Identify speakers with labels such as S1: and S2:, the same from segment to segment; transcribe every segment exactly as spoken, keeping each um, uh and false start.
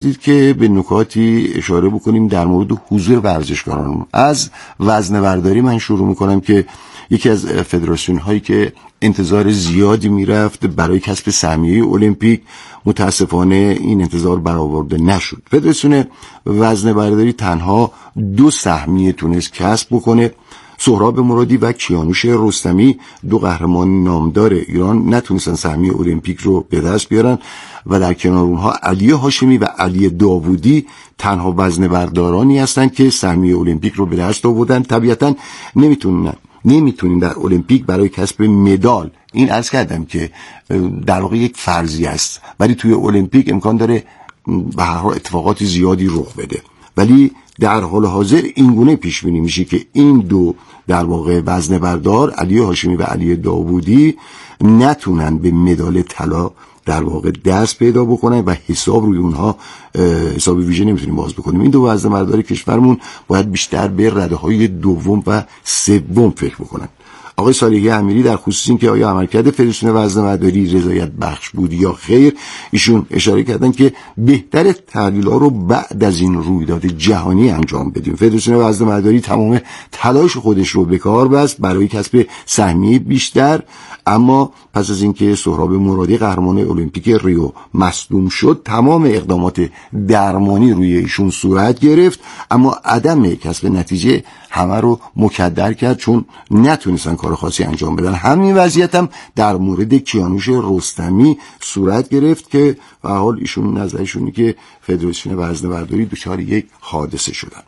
S1: فرمودید که به نکاتی اشاره بکنیم در مورد حضور ورزشکاران. از وزنه‌برداری من شروع میکنم که یکی از فدراسیون هایی که انتظار زیادی میرفت برای کسب سهمیه المپیک، متاسفانه این انتظار برآورده نشد. فدراسیون وزنه‌برداری تنها دو سهمیه تونست کسب بکنه. سهراب مرادی و کیانوش رستمی، دو قهرمان نامدار ایران، نتونستن سهمیه المپیک رو به دست بیارن و در کنار اونها علی هاشمی و علی داوودی تنها وزنه‌بردارانی هستند که سهمیه المپیک رو به دست آوردن. طبیعتاً نمیتونن نمیتونیم در المپیک برای کسب مدال، این عرض کردم که در واقع یک فرضیه است، ولی توی المپیک امکان داره به هر حال اتفاقات زیادی رخ بده، ولی در حال حاضر این گونه پیش بینی میشه که این دو در واقع وزنه بردار علی هاشمی و علی داوودی نتونن به مدال طلا در واقع دست پیدا بکنن و حساب روی اونها حساب ویژه نمیتونیم باز بکنیم. این دو وزنه بردار کشورمون باید بیشتر به رده‌های دوم و سوم فکر بکنن. آقای صالحی امیری در خصوص این که آیا عملکرد فدراسیون وزنه‌برداری رضایت بخش بود یا خیر، ایشون اشاره کردن که بهتر تحلیل‌ها رو بعد از این رویداد جهانی انجام بدیم. فدراسیون وزنه‌برداری تمام تلاش خودش رو به کار بست برای کسب سهمیه بیشتر، اما پس از اینکه سهراب مرادی قهرمان المپیک ریو مصدوم شد، تمام اقدامات درمانی روی ایشون صورت گرفت، اما عدم کسب نتیجه همه رو مکدر کرد چون نتونستن کار خاصی انجام بدن. همین وضعیت هم در مورد کیانوش رستمی صورت گرفت که به حال ایشون نظرشونه که فدراسیون وزنه‌برداری دچار یک حادثه شدن.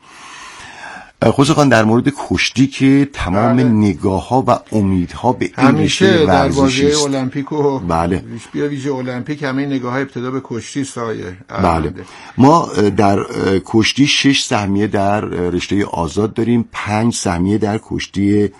S1: خصوصا خان در مورد کشتی که تمام بله. نگاه ها و امیدها به این رشته ورزشی است.
S2: المپیک و
S1: بله.
S2: بیا ویژه المپیک همه نگاه ها ابتدا به کشتی سایه.
S1: بله. ما در کشتی شش سهمیه در رشته آزاد داریم، پنج سهمیه در کشتی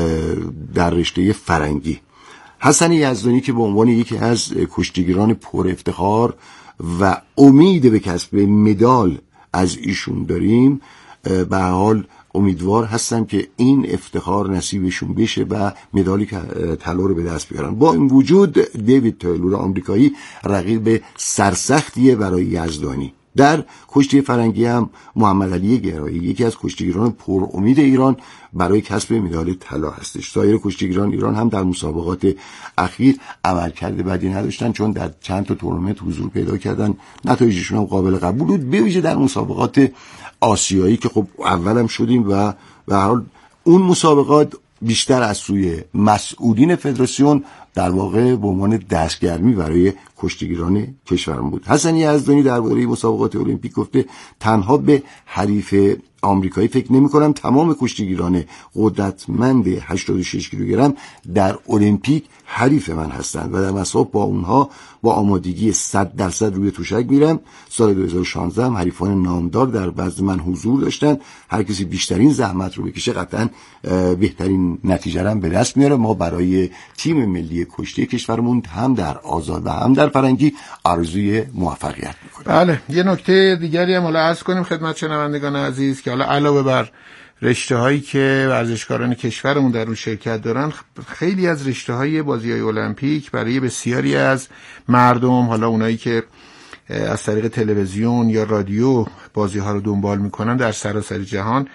S1: در رشته فرنگی. حسن یزدانی که به عنوان یکی از کشتیگیران پر افتخار و امید به کسب مدال از ایشون داریم، به حال امیدوار هستم که این افتخار نصیبشون بشه و مدالی طلا رو به دست بیارن. با این وجود دیوید تایلور آمریکایی رقیب سرسختیه برای یزدانی. در کشتی فرنگی هم محمد علی گرایی یکی از کشتیگیران پر امید ایران برای کسب مدال طلا هستش. سایر کشتیگیران ایران هم در مسابقات اخیر عملکرد بدی نداشتن، چون در چند تا تورنمنت حضور پیدا کردن، نتایجشون هم قابل قبول بود، به ویژه در مسابقات آسیایی که خب اولم شدیم و به هر حال اون مسابقات بیشتر از سوی مسئولین فدراسیون در واقع به عنوان دستگرمی برای کشتیگیران کشورم بود. حسن یزدانی درباره مسابقات المپیک گفته تنها به حریف آمریکایی فکر نمی کنم، تمام کشتیگیران قدرتمند هشتاد و شش کیلوگرم در المپیک حریف من هستند و در مسابقه با اونها با آمادگی صد درصد روی توشک میرم. سال دو هزار و شانزده هم حریفان نامدار در وزن من حضور داشتن، هر کسی بیشترین زحمت رو بکشه قطعا بهترین نتیجه رو به دست میاره. ما برای تیم ملی کشتی کشورمون هم در آزاد و هم در فرنگی آرزوی موفقیت میکنیم.
S2: بله، یه نکته دیگری هم حالا عرض کنیم خدمت شنوندگان عزیز که حالا علاوه بر رشته هایی که ورزشکاران کشورمون در اون شرکت دارن، خیلی از رشته های بازی های المپیک برای بسیاری از مردم، حالا اونایی که از طریق تلویزیون یا رادیو بازی ها رو دنبال میکنن در سراسر جهان،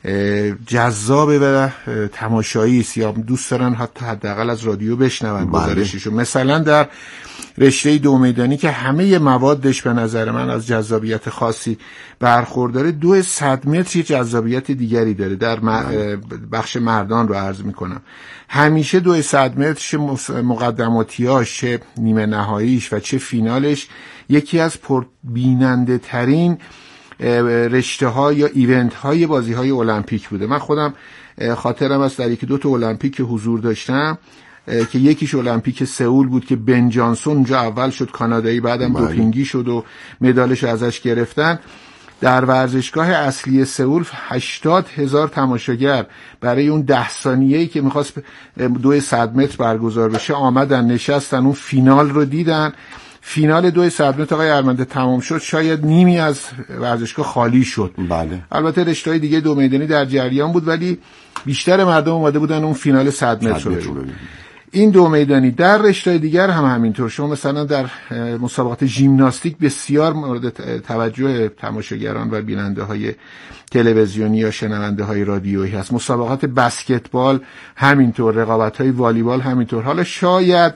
S2: جذابه و تماشایی است یا دوست دارن حتی حداقل از رادیو بشنون گزارششو. مثلا در رشته دو میدانی که همه موادش به نظر من از جذابیت خاصی برخورداره، دو صد متر یه جذابیت دیگری داره. در بخش مردان رو عرض میکنم، همیشه دو صد متر چه مقدماتیاش، چه نیمه نهاییش و چه فینالش یکی از پربیننده ترین رشته ها یا ایونت های بازی های المپیک بوده. من خودم خاطرم از در یکی دو تا المپیک که حضور داشتم که یکیش المپیک سئول بود که بن جانسون اونجا اول شد، کانادایی، بعدم دوپینگی شد و مدالش ازش گرفتن. در ورزشگاه اصلی سئول هشتاد هزار تماشاگر برای اون ده ثانیه‌ای که میخواست دو صد متر برگزار بشه آمدن نشستن، اون فینال رو دیدن. فینال دو صد متر آقای ارمنده تمام شد، شاید نیمی از ورزشگاه خالی شد.
S1: بله. البته
S2: رشته‌های دیگه دو میدانی در جریان بود، ولی بیشتر مردم اومده بودن اون فینال صد متر رو ببینن. این دو میدانی. در رشته دیگر هم همینطور. شما مثلا در مسابقات ژیمناستیک بسیار مورد توجه تماشاگران و بیننده های تلویزیونی یا شنونده های رادیویی هست. مسابقات بسکتبال همینطور، رقابت های والیبال همینطور. حالا شاید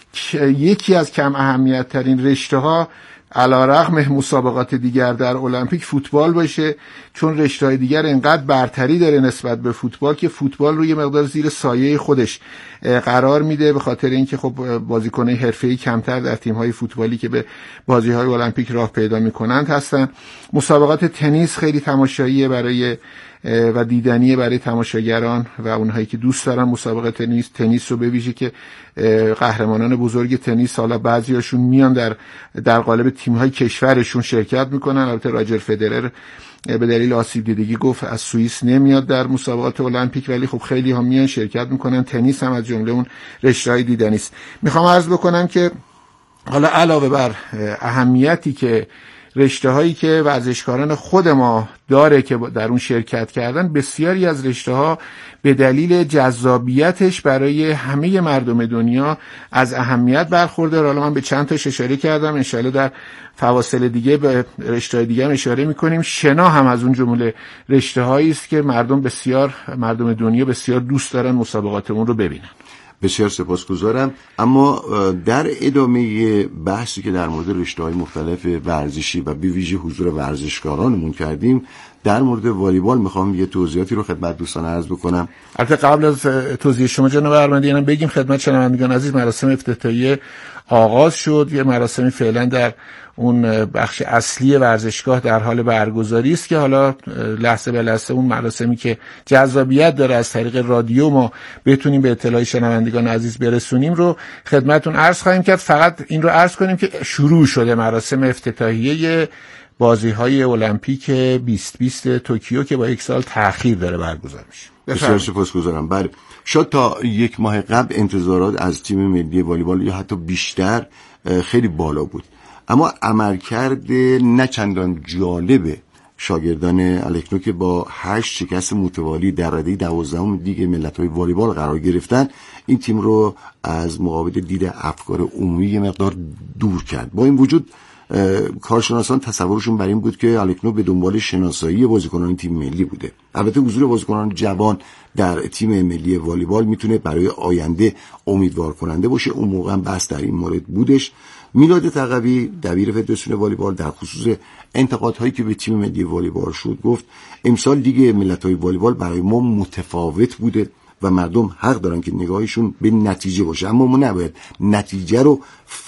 S2: یکی از کم اهمیت ترین رشته ها علیرغم مسابقات دیگر در المپیک فوتبال باشه، چون رشته‌های دیگر انقدر برتری داره نسبت به فوتبال که فوتبال روی مقدار زیر سایه خودش قرار میده، به خاطر اینکه خب بازیکن‌های حرفه‌ای کمتر در تیم‌های فوتبالی که به بازی‌های المپیک راه پیدا می‌کنند هستن. مسابقات تنیس خیلی تماشاییه برای و دیدنیه برای تماشاگران و اونهایی که دوست دارن مسابقه تنیس تنیس رو بویژه که قهرمانان بزرگ تنیس حالا بعضیاشون میان در در قالب تیم‌های کشورشون شرکت میکنن. البته راجر فدرر به دلیل آسیب دیدگی گفت از سوئیس نمیاد در مسابقات المپیک، ولی خب خیلی ها میان شرکت میکنن. تنیس هم از جمله اون رشته‌های دیدنی است. میخوام عرض بکنم که حالا علاوه بر اهمیتی که رشته هایی که ورزشکاران خود ما داره که در اون شرکت کردن، بسیاری از رشته ها به دلیل جذابیتش برای همه مردم دنیا از اهمیت برخورده. حالا من به چند تاش اشاره کردم، انشالله در فواصل دیگه به رشته دیگه هم اشاره میکنیم. شنا هم از اون جمله رشته هایی است که مردم بسیار مردم دنیا بسیار دوست دارن مسابقات اون رو ببینن.
S1: بسیار سپاسگزارم. اما در ادامه بحثی که در مورد رشته‌های مختلف ورزشی و به ویژه حضور ورزشکارانمون کردیم، در مورد والیبال میخوام یه توضیحاتی رو خدمت دوستان عرض بکنم.
S2: البته قبل از توضیح شما جناب ارمندیان بگیم خدمت شنوندگان عزیز، مراسم افتتاحیه آغاز شد. یه مراسمی فعلا در اون بخش اصلی ورزشگاه در حال برگزاری است که حالا لحظه به لحظه اون مراسمی که جذابیت داره از طریق رادیو ما بتونیم به اطلاع شنوندگان عزیز برسونیم رو خدمتتون عرض خواهیم کرد. فقط این رو عرض کنیم که شروع شده مراسم افتتاحیه بازی‌های المپیک بیست بیست توکیو که با یک سال تأخیر داره برگزار میشه.
S1: بسیار سپاسگزارم. بله، شاید تا یک ماه قبل انتظارات از تیم ملی والیبال یا حتی بیشتر خیلی بالا بود، اما عملکرد نه چندان جالب شاگردان الکنو که با هشت شکست متوالی در رده دوازدهم لیگ ملت‌های والیبال قرار گرفتن، این تیم رو از مقابل دید افکار عمومی یه مقدار دور کرد. با این وجود کارشناسان تصورشون بر این بود که الکنو به دنبال شناسایی بازیکنان تیم ملی بوده. البته حضور بازیکنان جوان در تیم ملی والیبال میتونه برای آینده امیدوار کننده باشه. اون موقع هم بحث در این مورد بودش. میلاد تقوی دبیر فدراسیون والیبال در خصوص انتقادهایی که به تیم ملی والیبال شد گفت امسال لیگ ملت‌های والیبال برای ما متفاوت بوده و مردم حق دارن که نگاهشون به نتیجه باشه، اما ما نباید نتیجه رو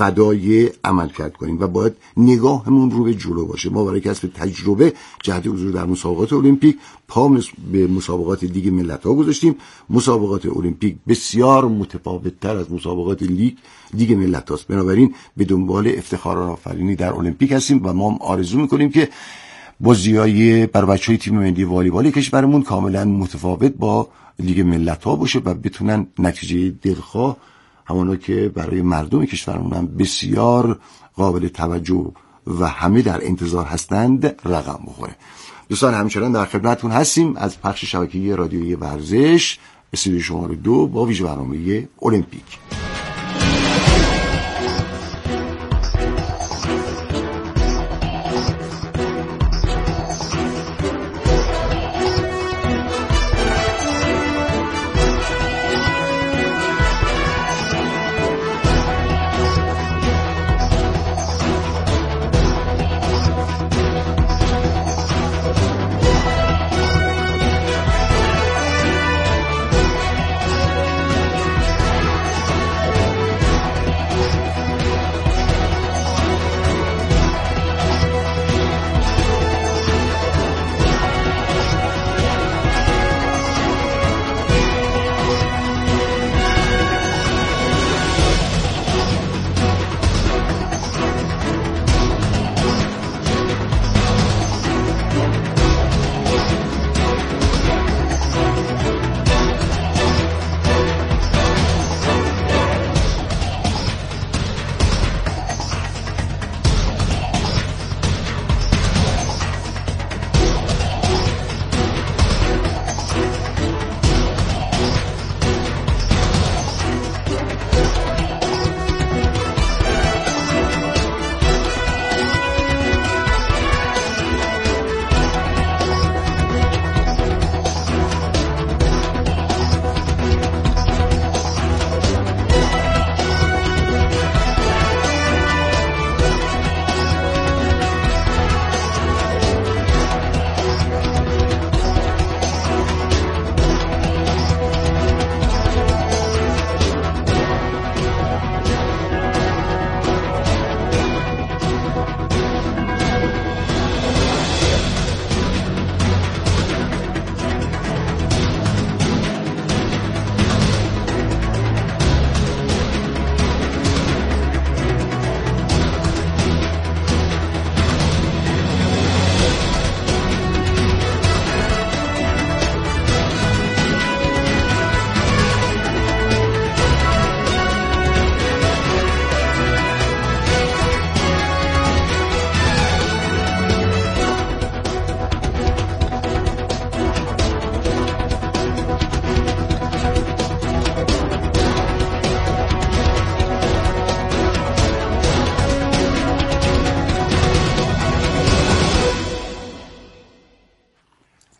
S1: فدای عملکرد کنیم و باید نگاهمون رو به جلو باشه. ما برای کسب تجربه جهت حضور در مسابقات المپیک پا به مسابقات لیگ ملت‌ها گذاشتیم. مسابقات المپیک بسیار متفاوت‌تر از مسابقات لیگ لیگ ملت‌هاست، بنابراین به دنبال افتخارآفرینی در المپیک هستیم و ما آرزو می‌کنیم که بازی‌های بر بچه‌های تیم ملی والیبال کشورمون کاملا متفاوت با لیگ ملت‌ها باشه و بتونن نتیجه دلخواه همانا که برای مردم کشورمون هم بسیار قابل توجه و همه در انتظار هستند رقم بخوره. دوستان همچنان در خدمتتون هستیم از پخش شبکه‌ای رادیویی ورزش استودیو شماره دو با ویژه برنامه المپیک.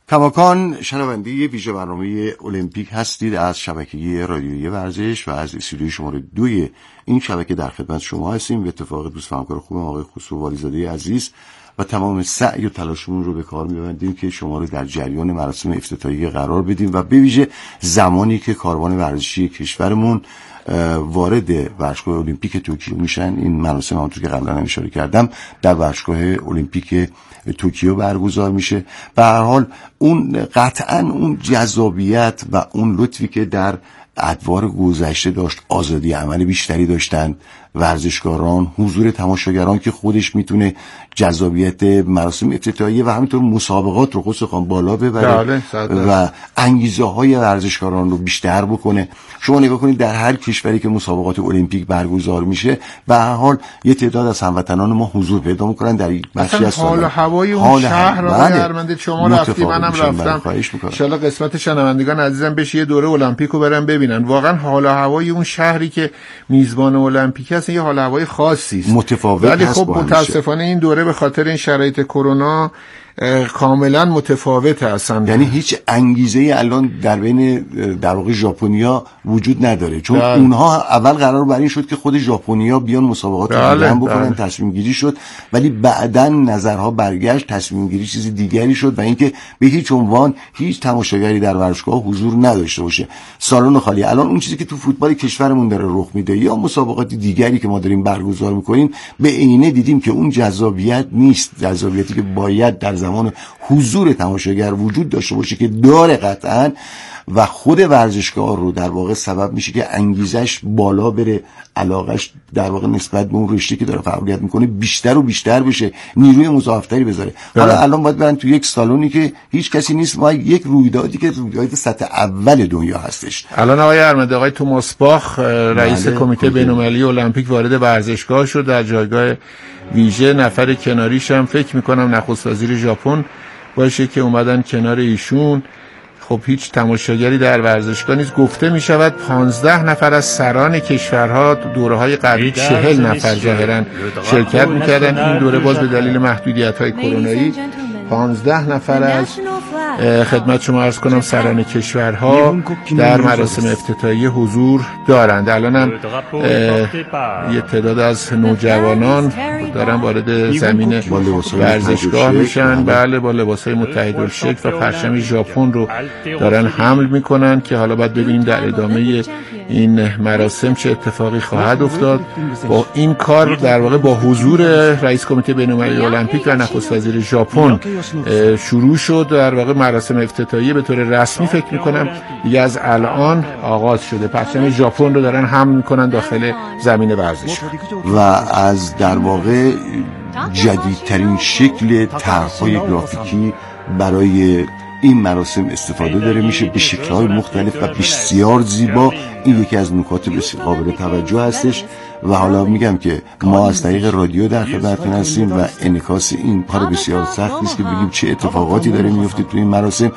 S1: کماکان شنونده ویژه برنامه المپیک هستید از شبکه رادیویی ورزش و از استودیوی شماره دوی این شبکه در خدمت شما هستیم. به اتفاق دوست و همکار خوبم آقای خسرو والیزاده عزیز و تمام سعی و تلاشمون رو به کار می‌بندیم که شما رو در جریان مراسم افتتاحیه قرار بدیم و به ویژه زمانی که کاروان ورزشی کشورمون وارد ورزشگاه المپیک توکیو میشن. این مراسم همونطور که قبلا اشاره کردم در ورزشگاه المپیک توکیو برگزار میشه. به هر حال اون قطعا اون جذابیت و اون لطفی که در ادوار گذشته داشت، آزادی عمل بیشتری داشتن ورزشکاران، حضور تماشاگران که خودش میتونه جذابیت مراسم افتتاحیه و همینطور مسابقات رو خصوصا بالا ببره و انگیزه های ورزشکاران رو بیشتر بکنه. شما نگاه کنید در هر کشوری که مسابقات المپیک برگزار میشه به هر حال یه تعداد از هموطنان ما حضور پیدا میکنن در یک بخشی از
S2: حال و هوای اون شهر رو هرمنده شما رفتی منم رفتم. ان شاء الله قسمت شنوندگان عزیزم بشه یه دوره المپیک رو برن ببینن. واقعا حال و هوای اون شهری که میزبان المپیک هست یه حال و هوای خاصی است،
S1: متفاوت.
S2: ولی خب متاسفانه این دوره به خاطر این شرایط کرونا کاملا متفاوت هستن.
S1: یعنی هیچ انگیزه الان در بین در واقع ژاپنیا وجود نداره، چون بله. اونها اول قرار بر این شد که خود ژاپنیا بیان مسابقات رو بله. بکنن، تصمیم گیری شد، ولی بعداً نظرها برگشت، تصمیم گیری چیز دیگری شد و اینکه به هیچ عنوان هیچ تماشاگری در ورزشگاه حضور نداشته باشه، سالن خالی. الان اون چیزی که تو فوتبال کشورمون داره رخ میده یا مسابقات دیگری که ما داریم برگزار میکنیم به عینه دیدیم که اون جذابیت نیست، جذابیتی که باید در زمان حضور تماشاگر وجود داشته باشه که داره قطعاً، و خود ورزشگاه رو در واقع سبب میشه که انگیزش بالا بره، علاقش در واقع نسبت به اون رشته که داره فعالیت میکنه بیشتر و بیشتر بشه، نیروی مضاعفتری بذاره. حالا الان باید برن تو یک سالونی که هیچ کسی نیست، ما یک رویدادی که رویداد سطح اول دنیا هستش.
S2: الان آقای ارمده، آقای توماس باخ رئیس کمیته بین‌المللی المپیک وارد ورزشگاه شد، در جایگاه ویژه نفر کناریش هم فکر میکنم نخست وزیر ژاپن باشه که اومدن کنار ایشون. خب هیچ تماشاگری در ورزشگاه نیست. گفته می شود پانزده نفر از سران کشورها دوره های قبلی چهل نفر ظاهرا شرکت میکردن. این دوره باز به دلیل محدودیت های کرونایی پانزده نفر از خدمت شما عرض کنم سران کشورها در مراسم افتتاحیه حضور دارند. الان هم یه تعداد از نوجوانان دارن وارد زمین ورزشگاه میشن، بله، با لباسای متحدالشکل و پرچم ژاپن رو دارن حمل میکنن که حالا باید ببینیم در ادامه این مراسم چه اتفاقی خواهد افتاد. با این کار در واقع با حضور رئیس کمیته بین‌المللی المپیک و نخست وزیر ژاپن شروع شد در واقع مراسم افتتاحیه به طور رسمی. فکر میکنم دیگه از الان آغاز شده. پرچم ژاپن رو دارن حمل میکنن داخل زمین ورزشگاه
S1: و از در واقع جدیدترین شکل طرح‌های گرافیکی برای این مراسم استفاده داره میشه به شکل‌های مختلف و بسیار زیبا. این یکی از نکات بسیار قابل توجه هستش و حالا میگم که ما از طریق رادیو در خدمتتون هستیم و انعکاس این کار بسیار سخت نیست که بگیم چه اتفاقاتی داره میفته تو این مراسم،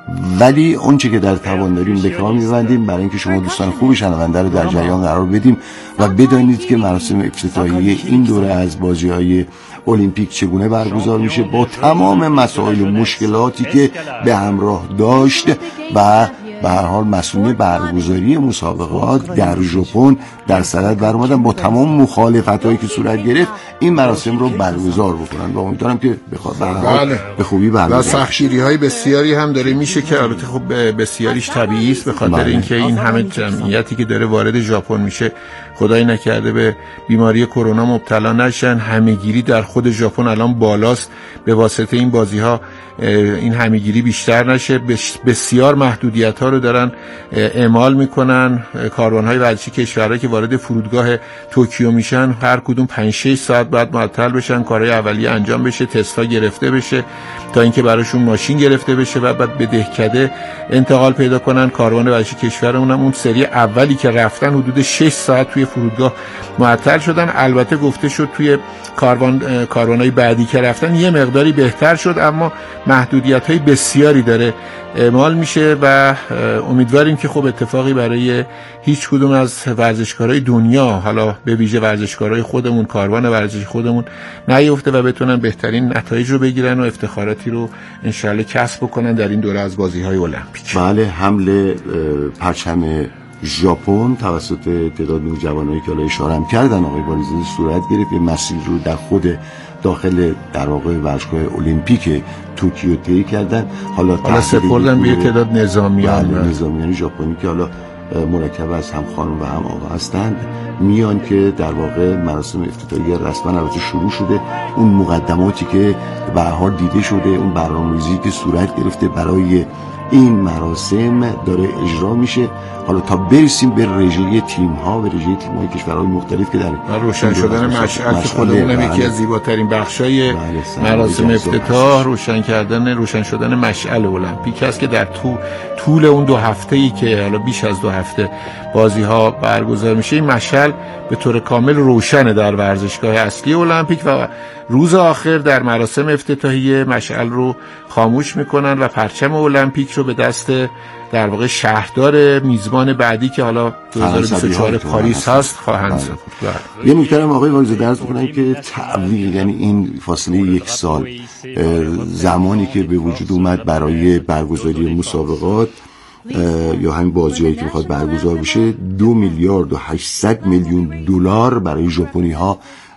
S1: ولی اون چه که در توان داریم به کار می‌بندیم برای اینکه شما دوستان خوب شنونده رو در جریان قرار بدیم و بدانید که مراسم افتتاحیه این دوره از بازی‌های المپیک چگونه برگزار میشه با تمام مسائل و مشکلاتی که به همراه داشت و به هر حال مسئول برگزاری مسابقات در ژاپن در صدد برآمدن با تمام مخالفتایی که صورت گرفت این مراسم رو برگزار بکنن و امیدوارم که بخواد
S2: بله.
S1: به خوبی برگزار
S2: و سختگیری‌های بسیاری هم داره میشه که البته خب بسیاریش طبیعی است به خاطر بله. اینکه این همه جمعیتی که داره وارد ژاپن میشه خدای نکرده به بیماری کرونا مبتلا نشن. همه‌گیری در خود ژاپن الان بالاست، به واسطه این بازی‌ها این همه‌گیری بیشتر نشه. بسیار محدودیت‌ها رو دارن اعمال میکنن. کاروان‌های ورزشی کشورها که وارد فرودگاه توکیو میشن هر کدوم پنج شش ساعت بعد معطل بشن، کارهای اولیه انجام بشه، تستا گرفته بشه تا اینکه براشون ماشین گرفته بشه و بعد به دهکده انتقال پیدا کنن. کاروان ورزشی کشورمون هم اون سری اولی که رفتن حدود شش ساعت توی فرودگاه معطل شدن. البته گفته شد توی کاروان کاروانای بعدی که رفتن یه مقداری بهتر شد، اما محدودیت‌های بسیاری داره اعمال میشه و امیدواریم که خب اتفاقی برای هیچ کدوم از ورزشکارهای دنیا، حالا به ویژه ورزشکارهای خودمون، کاروان ورزشی خودمون نیفته و بتونن بهترین نتایج رو بگیرن و افتخاراتی رو انشالله کسب بکنن در این دوره از بازی‌های المپیک.
S1: بله، حمله پرچم ژاپن توسط تعداد نوجوانایی که حالا اشاره هم کردن آقای باریزاده صورت گرفت. مسیر رو در خود داخل در واقع ورزشگاه المپیک توکیو طی کردن. حالا
S2: حالا سپردن به تعداد نظامیان
S1: بله نظامیان ژاپنی که حالا مرکب از هم خانم و هم آقا هستند، میان که در واقع مراسم افتتاحیه رسما البته شروع شده. اون مقدماتی که به هر حال دیده شده، اون برنامه‌ریزی که صورت گرفته برای این مراسم داره اجرا میشه. حالا تا برسیم به رژه تیم ها و رژه تیم های کشورهای مختلف که در
S2: روشن شدن مشعل که خودمون هم یکی از زیباترین بخشای مراسم افتتاح روشن کردن روشن شدن مشعل المپیک است که در طول طول اون دو هفته‌ای که حالا بیش از دو هفته بازی ها برگزار میشه، این مشعل به طور کامل روشنه در ورزشگاه اصلی المپیک و روز آخر در مراسم افتتاحیه مشعل رو خاموش میکنن و پرچم المپیک رو به دست در واقع شهردار میزبان بعدی که حالا دو هزار و بیست و چهار پاریس هست خواهند شد.
S1: یه نکته هم آقای واریزاده عرض می‌کنم که تعویق، یعنی این فاصله یک سال زمانی که به وجود اومد برای برگزاری مسابقات یا همین بازیایی که میخواد برگزار بشه، دو میلیارد و هشتصد میلیون دلار برای ژاپنی‌ها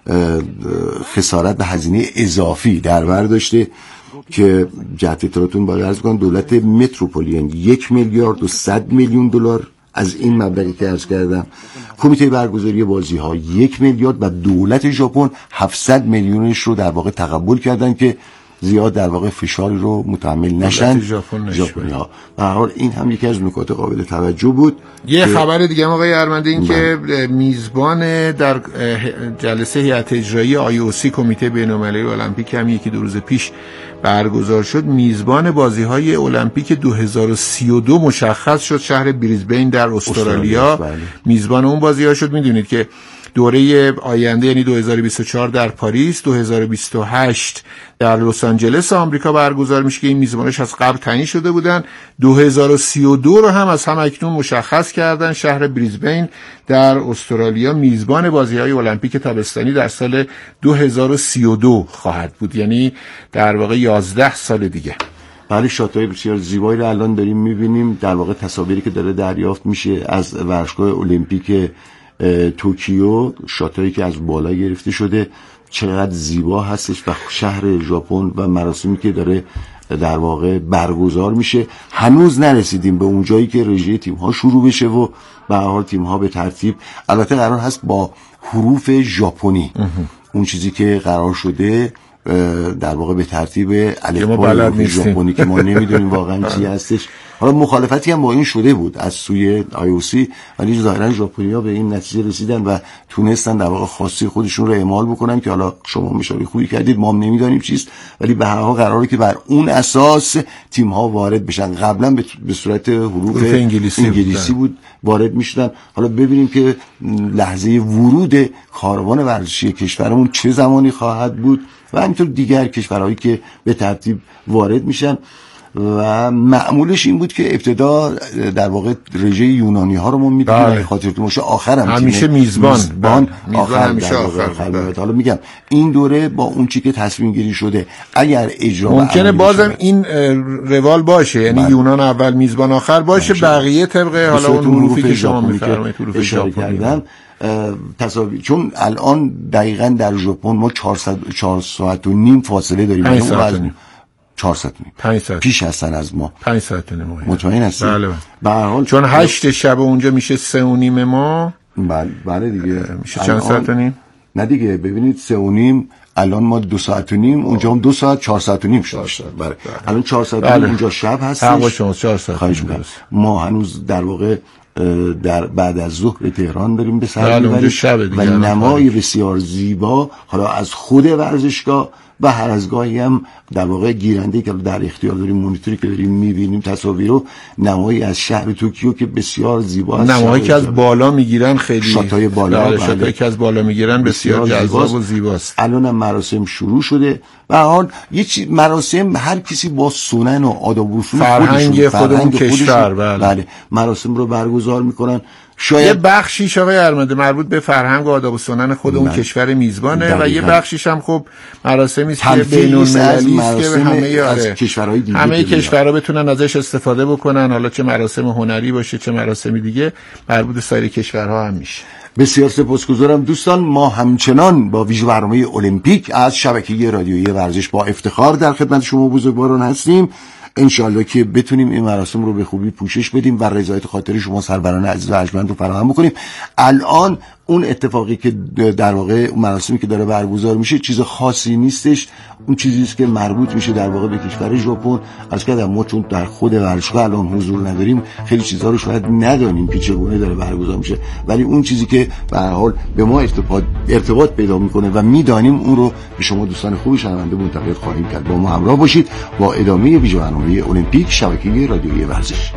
S1: خسارت و هزینه اضافی در بر داشته که جهت اطلاعاتون باید عرض کنم دولت متروپولین یک میلیارد و صد میلیون دلار از این مبلغی که عرض کردم، کمیته برگزاری بازی ها یک میلیارد و دولت ژاپن هفتصد میلیونش رو در واقع تقبل کردن که زیاد در واقع فشاری رو متحمل نشن ژاپنی ها. به هر حال این هم یکی از نکات قابل توجه بود.
S2: یه خبر دیگه هم آقای ارمنده این که میزبان در جلسه هیئت اجرایی آی او سی کمیته بین‌المللی المپیک هم یکی دو روز پیش برگزار شد، میزبان بازی‌های المپیک دو هزار و سی و دو مشخص شد. شهر بریزبین در استرالیا, استرالیا میزبان اون بازی‌ها شد. میدونید که دوره آینده یعنی دو هزار و بیست و چهار در پاریس، دو هزار و بیست و هشت در لس آنجلس آمریکا برگزار میشه که این میزبانش از قبل تعیین شده بودن. دو هزار و سی و دو رو هم از هم اکنون مشخص کردن. شهر بریزبین در استرالیا میزبان بازی‌های المپیک تابستانی در سال دو هزار و سی و دو خواهد بود، یعنی در واقع یازده سال دیگه.
S1: بله، شات‌های بسیار زیبایی رو الان داریم می‌بینیم. در واقع تصاویری که داره دریافت میشه از ورزشگاه المپیک توکیو، شاتایی که از بالا گرفته شده، چقدر زیبا هستش و شهر ژاپن و مراسمی که داره در واقع برگزار میشه. هنوز نرسیدیم به اون جایی که رژه تیم ها شروع بشه و به هر حال تیم ها به ترتیب، البته قرار هست با حروف ژاپنی اون چیزی که قرار شده در واقع به ترتیب الفبای ژاپنی که ما نمیدونیم واقعا چی هستش. حالا مخالفتی هم با این شده بود از سوی آی او سی، ولی ظاهرا ژاپنی‌ها به این نتیجه رسیدن و تونستن در واقع خاصی خودشون رو اعمال بکنن که حالا شما اشاره خوبی کردید، ما هم نمیدونیم چیست، ولی به هر حال قراره که بر اون اساس تیم‌ها وارد بشن. قبلا به صورت حروف انگلیسی, انگلیسی بود وارد میشدن. حالا ببینیم که لحظه ورود کاروان ورزشی کشورمون چه زمانی خواهد بود و همینطور دیگر کشورهایی که به ترتیب وارد میشن. و معمولش این بود که ابتدا در واقع رژه یونانی ها رو ما میدونیم، بله. خاطرتون باشه آخر هم
S2: همیشه میزبان
S1: میزبان آخر همیشه آخر, آخر, آخر. حالا میگم این دوره با اون چی که تصمیم گیری شده اگر اجرا
S2: ممکنه بازم این روال باشه، یعنی بله. یونان اول میزبان آخر باشه، بقیه طبق حالا اون حروفی که شما میفرمایید حروف اشاره کردن تصاویر. چون الان دقیقاً در ژاپن ما چهار ساعت و نیم فاصله داریم، پنج ساعت و نیم
S1: چهار ساعت نیم پیش هستن از ما.
S2: پنج ساعت و نیم
S1: مطمئن هستید؟
S2: بله به هر حال چون هشت شب اونجا میشه سه و نیم ما.
S1: بله بله دیگه
S2: میشه چند ساعت و نیم؟
S1: نه دیگه ببینید سه و نیم الان ما دو ساعت و نیم، اونجا هم دو ساعت، چهار ساعت و نیم شد. بله الان چهار ساعت و نیم اونجا شب هستش.
S2: شما چهار ساعت.
S1: ما هنوز در واقع در بعد از ظهر به تهران بریم به سر
S2: میبریم و
S1: نمای بسیار زیبا حالا از خود ورزشگاه و هر از گاهی هم در واقع گیرنده که در اختیار داریم، مونیتوری که داریم میبینیم تصاویر رو، نمایی از شهر توکیو که بسیار زیباست،
S2: نمایی که از بالا میگیرن خیلی
S1: شاتای بالا،
S2: شاتایی که از بالا میگیرن بسیار جذاب و زیباست.
S1: الان هم مراسم شروع شده و حال یه چیز مراسم هر کسی با سنن و آداب و رسوم
S2: فرهنگ خودمون کشور بله.
S1: بله مراسم رو برگزار میکنن. شاید
S2: یه بخشیش آقای ارمده مربوط به فرهنگ و آداب و سنن خود اون کشور میزبانه دقیقا. و یه بخشیش هم خب مراسمی است که بین‌المللی است که همه
S1: از کشورهای دیگه
S2: همه کشورها بتونن ازش استفاده بکنن، حالا چه مراسم هنری باشه چه مراسمی دیگه مربوط به سایر کشورها هم میشه.
S1: بسیار سپاسگزارم دوستان. ما همچنان با ویژه برنامه المپیک از شبکه رادیویی ورزش با افتخار در خدمت شما بزرگواران هستیم. انشالله که بتونیم این مراسم رو به خوبی پوشش بدیم و رضایت خاطر شما سروران عزیز و ارجمند رو فراهم بکنیم. الان اون اتفاقی که در واقع مراسمی که داره برگزار میشه چیز خاصی نیستش، اون چیزی است که مربوط میشه در واقع به کشور ژاپن. از کردم ما چون در خود ورزشگاه الان حضور نداریم خیلی چیزا رو شاید ندانیم که چگونه داره برگزار میشه، ولی اون چیزی که به هر حال به ما ارتباط ارتباط پیدا میکنه و میدانیم اون رو به شما دوستان خوب شنونده منتقل خواهیم کرد. با ما همراه باشید با ادامه ویژه برنامه المپیک شبکه رادیویی ورزش.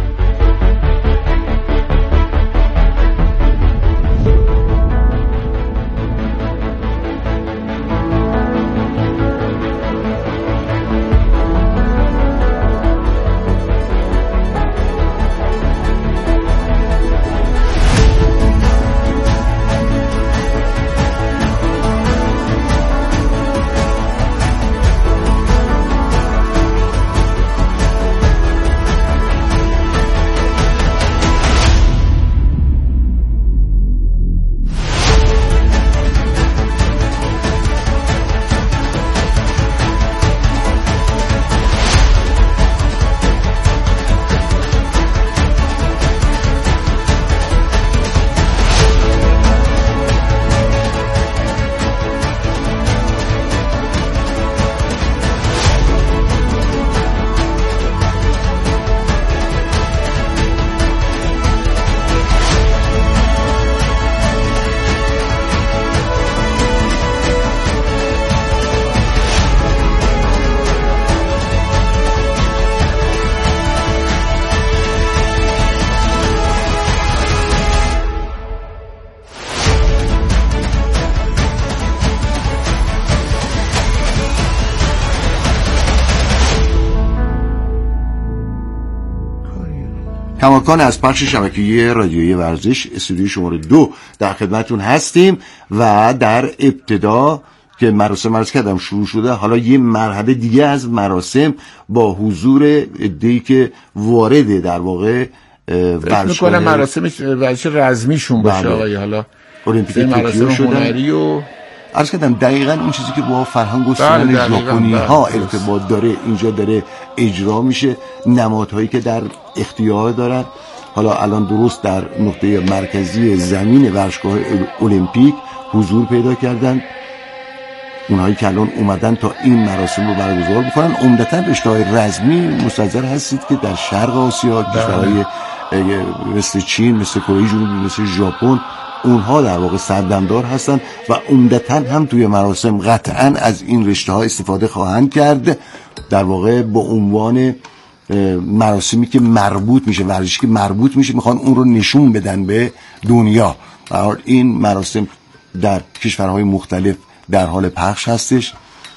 S1: کماکان از پخش شبکه رادیویی ورزش استودیوی شماره دو در خدمتون هستیم و در ابتدا که مراسم عرض کردم شروع شده، حالا یه مرحله دیگه از مراسم با حضور عده‌ای که وارد در واقع
S2: ورزشگاه میکنه مراسم ورزش رزمیشون باشه آقای حالا
S1: المپیک توکیو شدن
S2: و
S1: عرض کردم دقیقاً اون چیزی که با فرهنگ و سنن ژاپنی ها ارتباط داره اینجا داره اجرا میشه، نمادهایی که در اختیار دارن. حالا الان درست در نقطه مرکزی زمین ورزشگاه المپیک حضور پیدا کردن اونهایی که الان اومدن تا این مراسم رو برگزار بکنن. عمدتاً رشته‌های رزمی مستظر هستید که در شرق آسیا کشورهای مثل چین، مثل کره جنوبی، مثل ژاپن اونها در واقع سردمدار هستن و عمدتاً هم توی مراسم قطعاً از این رشته ها استفاده خواهند کرد، در واقع با عنوان مراسمی که مربوط میشه، ورزشی که مربوط میشه، میخوان اون رو نشون بدن به دنیا. و این مراسم در کشورهای مختلف در حال پخش هستش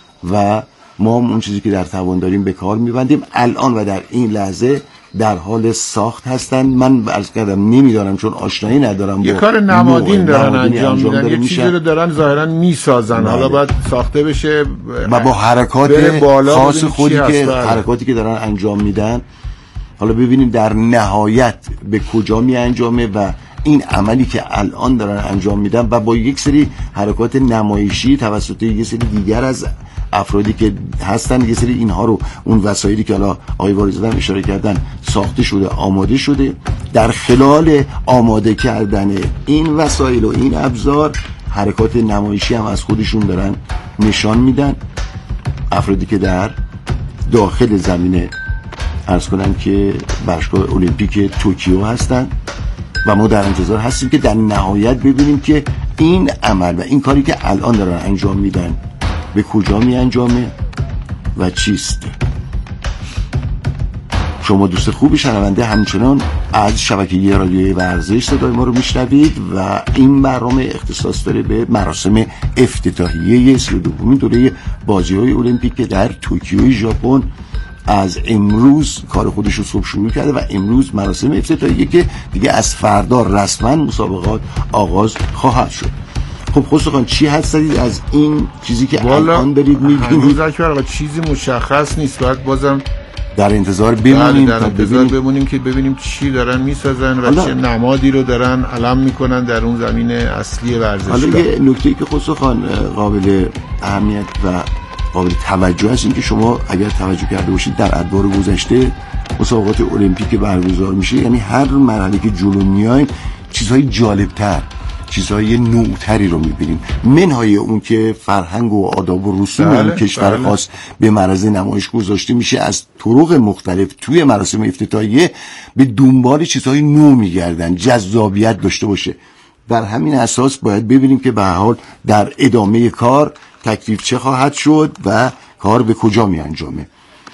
S1: و ما اون چیزی که در توان داریم به کار میبندیم. الان و در این لحظه در حال ساخت هستن. من عرض کردم نمیدارم چون آشنایی ندارم.
S2: یه کار نمادین دارن انجام میدن، یه چیزی رو دارن ظاهرا میسازن، حالا باید ساخته بشه
S1: و با حرکات خاص خودی که حرکاتی که دارن انجام میدن. حالا ببینیم در نهایت به کجا می انجامه و این عملی که الان دارن انجام میدن و با یک سری حرکات نمایشی توسط یک سری دیگر از افرادی که هستن، یک سری اینها رو اون وسایلی که حالا آقای واریزاده اشاره کردن ساخته شده، آماده شده. در خلال آماده کردن این وسایل و این ابزار حرکات نمایشی هم از خودشون دارن نشان میدن. افرادی که در داخل زمینه عرض کنم که ورزشگاه المپیک توکیو هستن و ما در انتظار هستیم که در نهایت ببینیم که این عمل و این کاری که الان دارن انجام میدن به کجا می انجامه و چیست. شما دوست خوبی شنونده همچنان از شبکه رادیوی ورزش صدای ما رو میشنوید و این برنامه اختصاص داره به مراسم افتتاحیه سی و دومین دوره بازی‌های المپیک که در توکیو ژاپن از امروز کار خودش رو صبح شروع کرده و امروز مراسم افتتاحیه که دیگه از فردا رسما مسابقات آغاز خواهد شد. خب خسرو خان چی حد زدید از این چیزی که الان دارید می‌بینید؟
S2: والا چیزی مشخص نیست، باید بازم
S1: در انتظار بمونیم
S2: در انتظار بمونیم که ببینیم چی دارن میسازن و حالا چه نمادی رو دارن علم میکنن در اون زمین اصلی ورزشگاه.
S1: حالا یه نکته‌ای که خسرو خان قابل اهمیت و قابل توجه است این که شما اگر توجه کرده باشید در ادوار گذشته مسابقات المپیک برگزار میشه، یعنی هر مرحله که جلو میایم چیزهای جالبتر، چیزهای نوتری رو میبینیم، منهای اون که فرهنگ و آداب و رسوم بله، اون کشور بله. خاص به معرض نمایش گذاشته میشه. از طرق مختلف توی مراسم افتتاحیه به دنبال چیزهای نو میگردن، جذابیت داشته باشه. بر همین اساس باید ببینیم که به هر حال در ادامه کار تکلیف چه خواهد شد و کار به کجا می انجامه.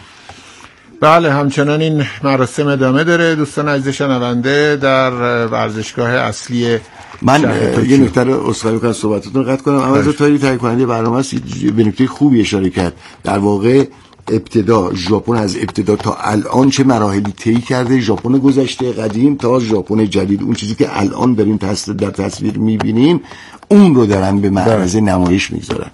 S2: بله همچنان این مراسم ادامه داره دوستان عزیز شنونده در ورزشگاه اصلی.
S1: من یه نکته رو اصلاحی کنم صحبتتون رو قطع کنم. اما از تاریخ تهیه کننده برنامه است به نکته خوبی اشاره کرد. در واقع ابتدا ژاپن از ابتدا تا الان چه مراحلی طی کرده، ژاپن گذشته قدیم تا ژاپن جدید، اون چیزی که الان داریم در تصویر می‌بینیم اون رو دارن به معرض نمایش می‌گذارن.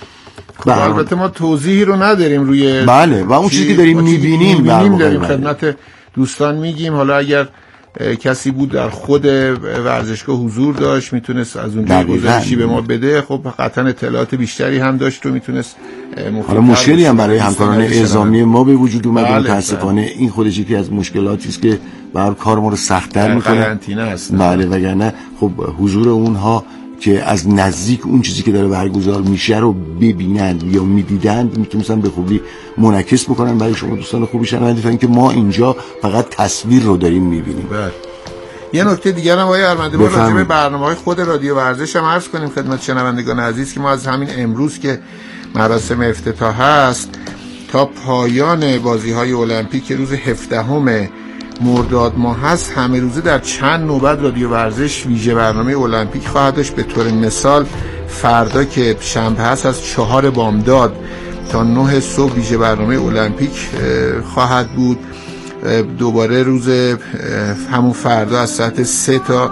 S2: خب البته ما توضیحی رو نداریم روی
S1: بله و اون چیزی که داریم می‌بینیم
S2: داریم خدمت دوستان میگیم. حالا اگر کسی بود در خود ورزشگاه حضور داشت میتونست از اونجا گزارشی به ما بده، خب قطعا اطلاعات بیشتری هم داشت و میتونست
S1: حالا مشکلی هم برای همکاران اعزامی ما به وجود اومد. بله متاسفانه بله. این خودش یکی از مشکلاتی است که بر کار ما رو سخت‌تر می‌کنه.
S2: قرنطینه است.
S1: بله وگرنه خب حضور اونها که از نزدیک اون چیزی که داره برگزار میشه رو ببینند یا میدیدند میتونستن به خوبی منعکس بکنن برای شما دوستان خوبی شنونده، تا اینکه ما اینجا فقط تصویر رو داریم میبینیم.
S2: بله. یه نکته دیگر هم آقای ارمنده ما راجع به برنامه‌های خود رادیو ورزش هم عرض کنیم خدمت شنوندگان عزیز که ما از همین امروز که مراسم افتتاح هست تا پایان بازی‌های المپیک که روز هفدهم مرداد ماه هست همه روزه در چند نوبت رادیو ورزش ویژه برنامه المپیک خواهد داشت. به طور مثال فردا که شنبه هست از چهار بامداد تا نه صبح ویژه برنامه المپیک خواهد بود. دوباره روز همون فردا از ساعت سه تا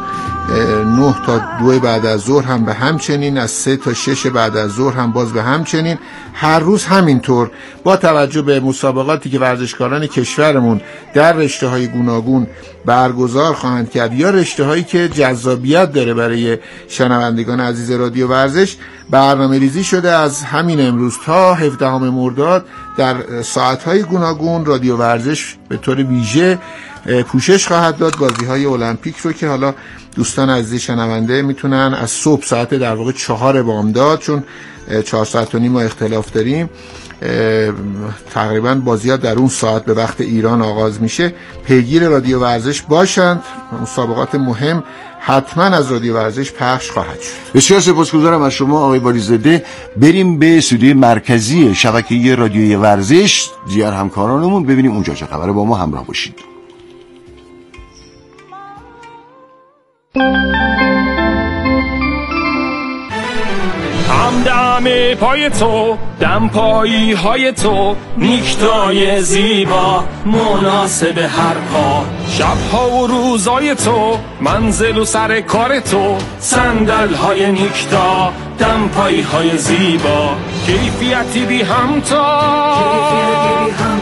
S2: نه تا دو بعد از ظهر هم به همچنین، از سه تا شش بعد از ظهر هم باز به همچنین، هر روز همینطور با توجه به مسابقاتی که ورزشکاران کشورمون در رشته‌های گوناگون برگزار خواهند کرد یا رشته‌هایی که جذابیت داره برای شنوندگان عزیز رادیو ورزش، برنامه ریزی شده از همین امروز تا هفدهم مرداد در ساعت‌های گوناگون رادیو ورزش به طور ویژه پوشش خواهد داد بازی‌های المپیک رو که حالا دوستان عزیز شنونده میتونن از صبح ساعت در واقع چهار بامداد، چون چهار ساعت و نیم ما اختلاف داریم، تقریبا بازی‌ها در اون ساعت به وقت ایران آغاز میشه، پیگیر رادیو ورزش باشند. مسابقات مهم حتما از رادیو ورزش پخش خواهد شد.
S1: بسیار سپاسگزارم از شما آقای باریزاده. بریم به استودیوی مرکزی شبکه رادیوی ورزش دیگر همکارانمون ببینیم اونجا چه خبره. با ما همراه باشید.
S3: همدم پای تو، دم پایی های تو، نیکتای زیبا مناسب هر پا، شبها و روزای تو، منزل و سر کار تو، صندل های نیکتا، دم پایی های زیبا، کیفیتی بی همتا.